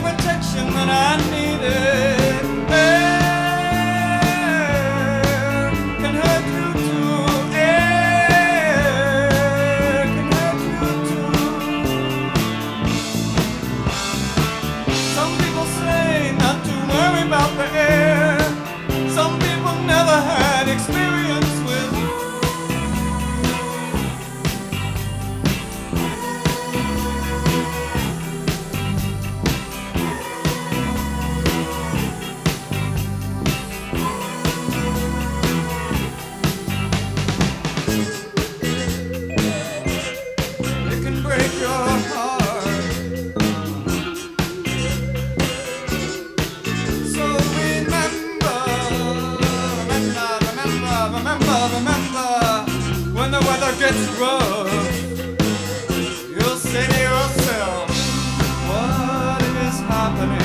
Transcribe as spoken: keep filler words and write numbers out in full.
protection that I needed. Air can hurt you too. Air can hurt you too. Some people say not to worry about the air. Some people never had experience with. It can break your heart. So remember, remember, remember, remember, remember, when the weather gets rough, you'll say to yourself, what is happening?